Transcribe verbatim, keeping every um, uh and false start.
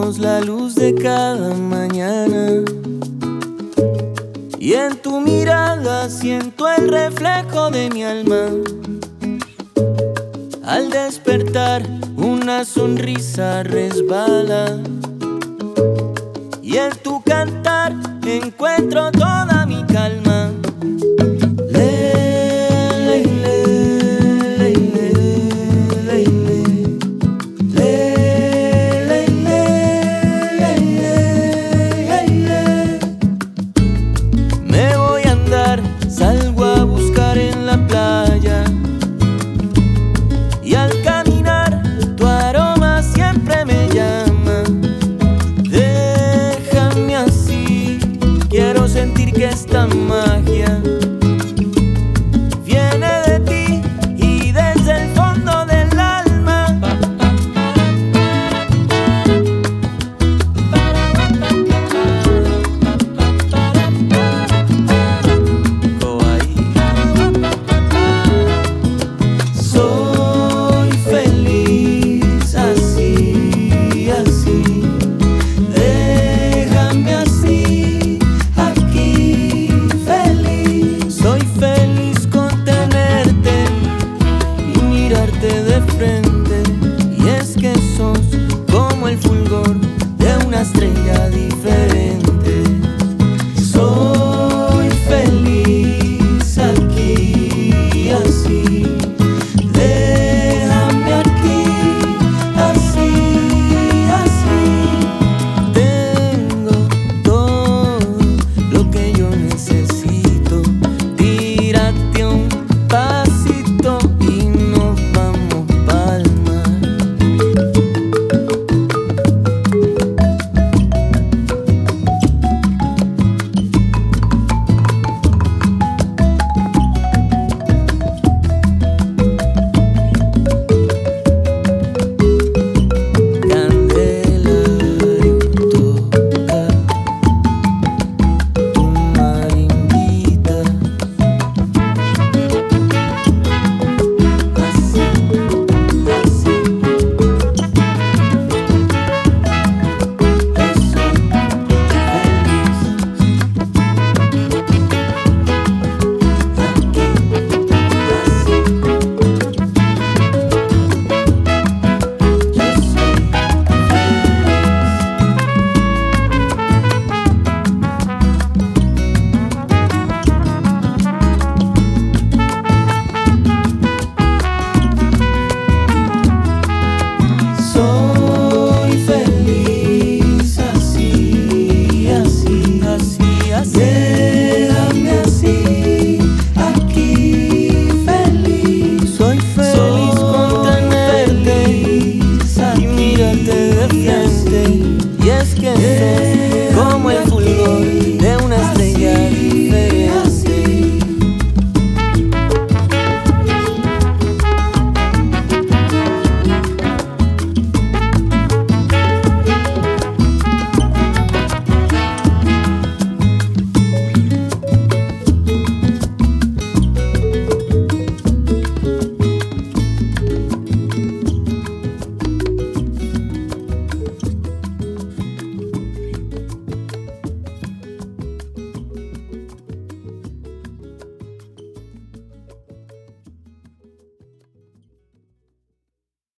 somos la luz de cada mañana. Y en tu mirada siento el reflejo de mi alma. Al despertar una sonrisa resbala, y en tu cantar encuentro toda mi calma. Me voy a andar, salgo a buscar en la playa, y al caminar tu aroma siempre me llama. Déjame así, quiero sentir que esta magia viene de ti y desde el fondo del alma. Soy feliz así, así. Déjame así, aquí feliz. Soy feliz con tenerte y mirarte de frente. Y es que sos como el fulgor de una estrella diferente.